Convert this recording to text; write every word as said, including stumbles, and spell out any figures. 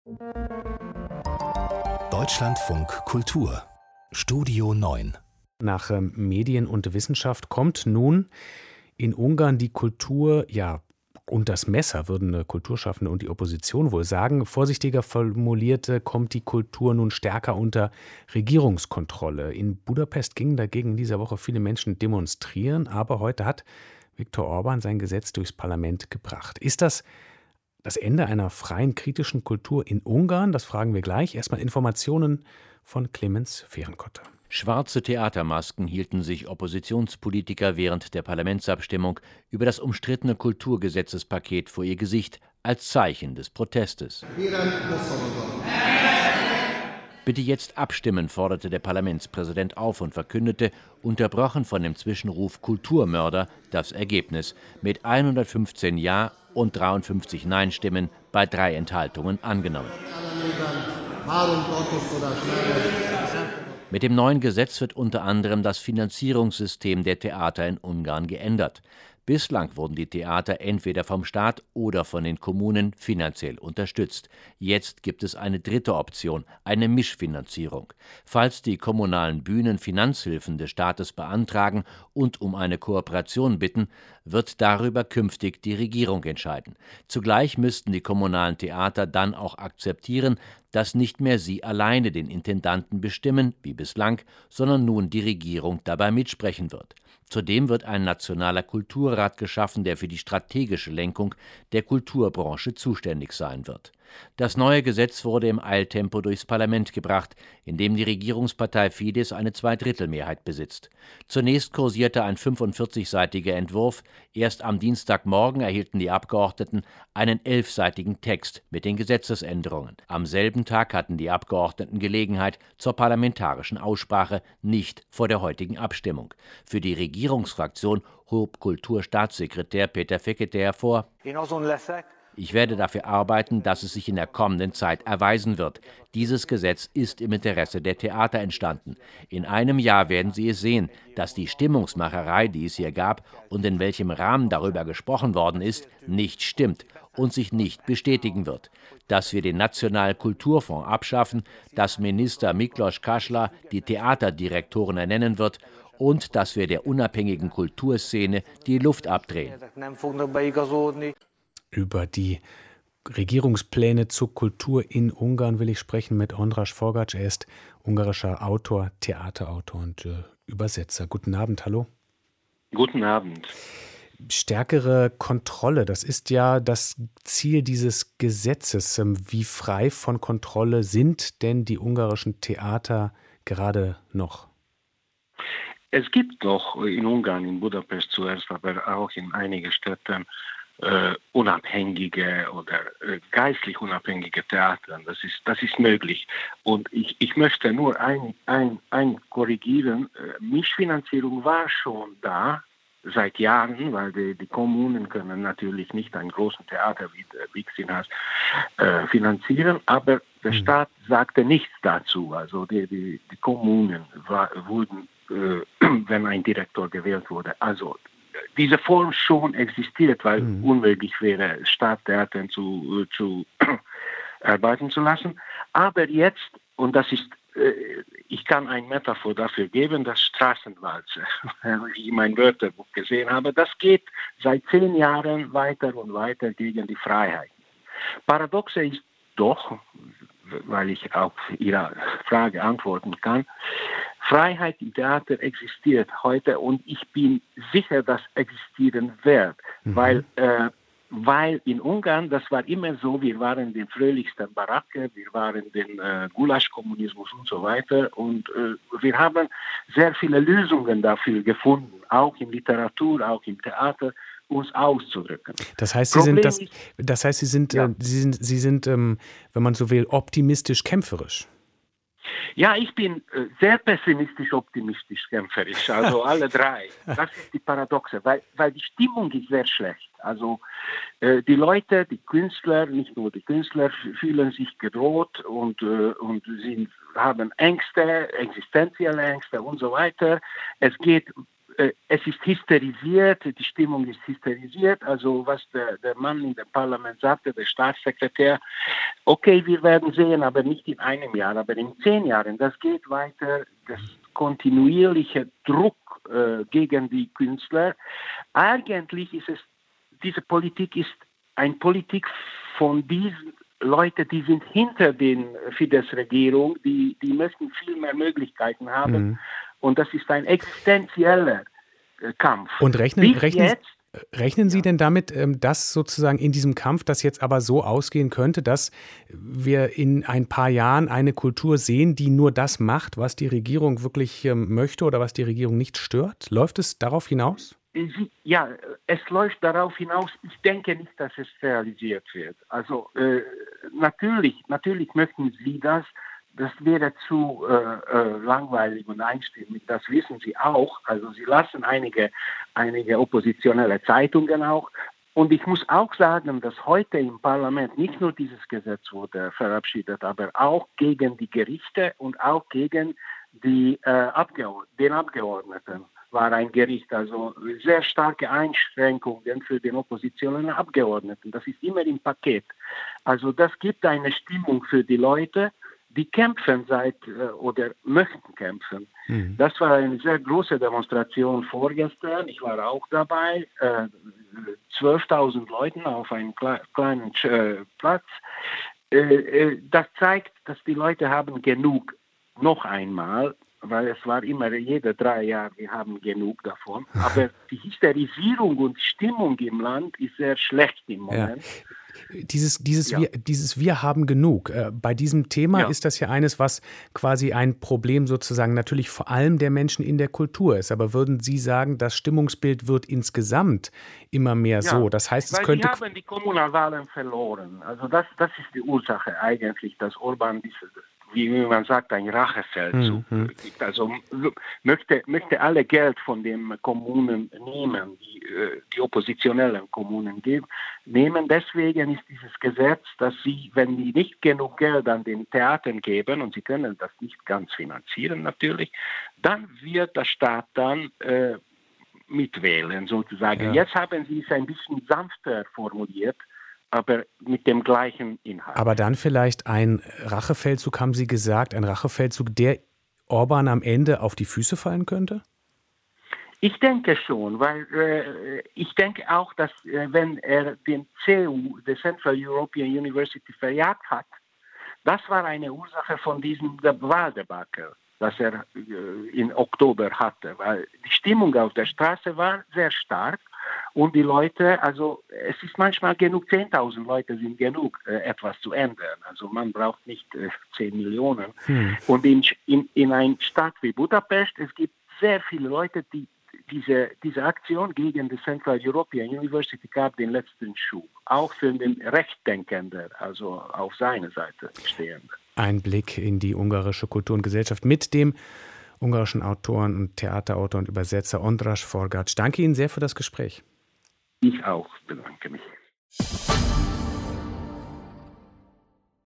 Deutschlandfunk Kultur Studio neun. Nach ähm, Medien und Wissenschaft kommt nun in Ungarn die Kultur, ja, und das Messer, würden Kulturschaffende und die Opposition wohl sagen. Vorsichtiger formuliert, äh, kommt die Kultur nun stärker unter Regierungskontrolle. In Budapest gingen dagegen in dieser Woche viele Menschen demonstrieren, aber heute hat Viktor Orbán sein Gesetz durchs Parlament gebracht. Ist das das Ende einer freien, kritischen Kultur in Ungarn? Das fragen wir gleich. Erstmal Informationen von Clemens Fehrenkotter. Schwarze Theatermasken hielten sich Oppositionspolitiker während der Parlamentsabstimmung über das umstrittene Kulturgesetzespaket vor ihr Gesicht als Zeichen des Protestes. Bitte jetzt abstimmen, forderte der Parlamentspräsident auf und verkündete, unterbrochen von dem Zwischenruf Kulturmörder, das Ergebnis mit hundertfünfzehn Ja- und dreiundfünfzig Nein-Stimmen bei drei Enthaltungen angenommen. Mit dem neuen Gesetz wird unter anderem das Finanzierungssystem der Theater in Ungarn geändert. Bislang wurden die Theater entweder vom Staat oder von den Kommunen finanziell unterstützt. Jetzt gibt es eine dritte Option, eine Mischfinanzierung. Falls die kommunalen Bühnen Finanzhilfen des Staates beantragen und um eine Kooperation bitten, wird darüber künftig die Regierung entscheiden. Zugleich müssten die kommunalen Theater dann auch akzeptieren, dass nicht mehr sie alleine den Intendanten bestimmen, wie bislang, sondern nun die Regierung dabei mitsprechen wird. Zudem wird ein nationaler Kulturrat geschaffen, der für die strategische Lenkung der Kulturbranche zuständig sein wird. Das neue Gesetz wurde im Eiltempo durchs Parlament gebracht, in dem die Regierungspartei Fidesz eine Zweidrittelmehrheit besitzt. Zunächst kursierte ein fünfundvierzigseitiger Entwurf. Erst am Dienstagmorgen erhielten die Abgeordneten einen elfseitigen Text mit den Gesetzesänderungen. Am selben Tag hatten die Abgeordneten Gelegenheit zur parlamentarischen Aussprache, nicht vor der heutigen Abstimmung. Für die Regierungsfraktion hob Kulturstaatssekretär Peter Fekete hervor: Ich werde dafür arbeiten, dass es sich in der kommenden Zeit erweisen wird. Dieses Gesetz ist im Interesse der Theater entstanden. In einem Jahr werden Sie es sehen, dass die Stimmungsmacherei, die es hier gab und in welchem Rahmen darüber gesprochen worden ist, nicht stimmt und sich nicht bestätigen wird. Dass wir den Nationalen Kulturfonds abschaffen, dass Minister Miklos Kaschla die Theaterdirektoren ernennen wird und dass wir der unabhängigen Kulturszene die Luft abdrehen. Über die Regierungspläne zur Kultur in Ungarn will ich sprechen mit Ondras Forgacs. Er ist ungarischer Autor, Theaterautor und äh, Übersetzer. Guten Abend, hallo. Guten Abend. Stärkere Kontrolle, das ist ja das Ziel dieses Gesetzes. Wie frei von Kontrolle sind denn die ungarischen Theater gerade noch? Es gibt noch in Ungarn, in Budapest zuerst, aber auch in einigen Städten, Uh, unabhängige oder uh, geistlich unabhängige Theater. Das ist, das ist möglich. Und ich, ich möchte nur ein, ein, ein korrigieren. Uh, Mischfinanzierung war schon da seit Jahren, weil die, die Kommunen können natürlich nicht ein großes Theater wie Vígszínház uh, finanzieren, aber der mhm. Staat sagte nichts dazu. Also die, die, die Kommunen war, wurden, uh, wenn ein Direktor gewählt wurde, also diese Form schon existiert, weil mhm. unmöglich wäre, Staatstheatern zu, zu arbeiten zu lassen. Aber jetzt, und das ist, ich kann eine Metaphor dafür geben, das Straßenwalzer, wie ich mein Wörterbuch gesehen habe, das geht seit zehn Jahren weiter und weiter gegen die Freiheit. Paradoxe ist doch, weil ich auf Ihre Frage antworten kann, Freiheit im Theater existiert heute und ich bin sicher, dass existieren wird, mhm. weil, äh, weil in Ungarn, das war immer so, wir waren den fröhlichsten Baracke, wir waren den äh, Gulasch-Kommunismus und so weiter und äh, wir haben sehr viele Lösungen dafür gefunden, auch in Literatur, auch im Theater, uns auszudrücken. Das heißt, Sie Problem sind, das, das heißt, Sie sind, ja. äh, Sie sind, Sie sind ähm, wenn man so will, optimistisch kämpferisch. Ja, ich bin äh, sehr pessimistisch, optimistisch, kämpferisch, also alle drei. Das ist die Paradoxe, weil, weil die Stimmung ist sehr schlecht. Also äh, die Leute, die Künstler, nicht nur die Künstler, fühlen sich bedroht und, äh, und sind, haben Ängste, existenzielle Ängste und so weiter. Es geht äh, es ist hysterisiert, die Stimmung ist hysterisiert. Also was der, der Mann in dem Parlament sagte, der Staatssekretär, okay, wir werden sehen, aber nicht in einem Jahr, aber in zehn Jahren. Das geht weiter, das kontinuierliche Druck äh, gegen die Künstler. Eigentlich ist es, diese Politik ist eine Politik von diesen Leuten, die sind hinter den Fidesz-Regierung, die, die möchten viel mehr Möglichkeiten haben. Mhm. Und das ist ein existenzieller äh, Kampf. Und rechnen, rechnen, jetzt, rechnen Sie ja. denn damit, dass sozusagen in diesem Kampf das jetzt aber so ausgehen könnte, dass wir in ein paar Jahren eine Kultur sehen, die nur das macht, was die Regierung wirklich ähm, möchte oder was die Regierung nicht stört? Läuft es darauf hinaus? Ja, es läuft darauf hinaus. Ich denke nicht, dass es realisiert wird. Also äh, natürlich, natürlich möchten Sie das. Das wäre zu äh, äh, langweilig und einstimmig. Das wissen Sie auch. Also Sie lassen einige, einige oppositionelle Zeitungen auch. Und ich muss auch sagen, dass heute im Parlament nicht nur dieses Gesetz wurde verabschiedet, aber auch gegen die Gerichte und auch gegen die, äh, Abgeord- den Abgeordneten war ein Gericht, also sehr starke Einschränkungen für den oppositionellen Abgeordneten. Das ist immer im Paket. Also das gibt eine Stimmung für die Leute, die kämpfen seit äh, oder möchten kämpfen. Mhm. Das war eine sehr große Demonstration vorgestern. Ich war auch dabei. Äh, zwölftausend Leute auf einem kle- kleinen äh, Platz. Äh, äh, das zeigt, dass die Leute haben genug, noch einmal, weil es war immer jede drei Jahre, wir haben genug davon. Aber die Hysterisierung und Stimmung im Land ist sehr schlecht im Moment. Ja. Dieses, dieses, ja. wir, dieses Wir haben genug. Äh, bei diesem Thema ja. ist das ja eines, was quasi ein Problem sozusagen natürlich vor allem der Menschen in der Kultur ist. Aber würden Sie sagen, das Stimmungsbild wird insgesamt immer mehr ja. so? Das heißt, es weil könnte... Sie haben die Kommunalwahlen verloren. Also das, das ist die Ursache eigentlich, dass Orban diese... wie man sagt, ein Rachefeldzug. Mhm. Also möchte, möchte alle Geld von den Kommunen nehmen, die, die oppositionellen Kommunen geben, nehmen. Deswegen ist dieses Gesetz, dass sie, wenn die nicht genug Geld an den Theatern geben, und sie können das nicht ganz finanzieren natürlich, dann wird der Staat dann äh, mitwählen sozusagen. Ja. Jetzt haben sie es ein bisschen sanfter formuliert, aber mit dem gleichen Inhalt. Aber dann vielleicht ein Rachefeldzug, haben Sie gesagt, ein Rachefeldzug, der Orban am Ende auf die Füße fallen könnte? Ich denke schon, weil äh, ich denke auch, dass äh, wenn er den C E U, die Central European University, verjagt hat, das war eine Ursache von diesem Wahldebakel, das er äh, im Oktober hatte, weil die Stimmung auf der Straße war sehr stark. Und die Leute, also es ist manchmal genug, zehntausend Leute sind genug, äh, etwas zu ändern. Also man braucht nicht äh, zehn Millionen. Hm. Und in, in, in einer Stadt wie Budapest, es gibt sehr viele Leute, die diese, diese Aktion gegen die Central European University gab den letzten Schub. Auch für den Rechtdenkenden, also auf seiner Seite stehenden. Ein Blick in die ungarische Kultur und Gesellschaft mit dem ungarischen Autoren und Theaterautor und Übersetzer Ondras Forgách. Danke Ihnen sehr für das Gespräch. Ich auch bedanke mich.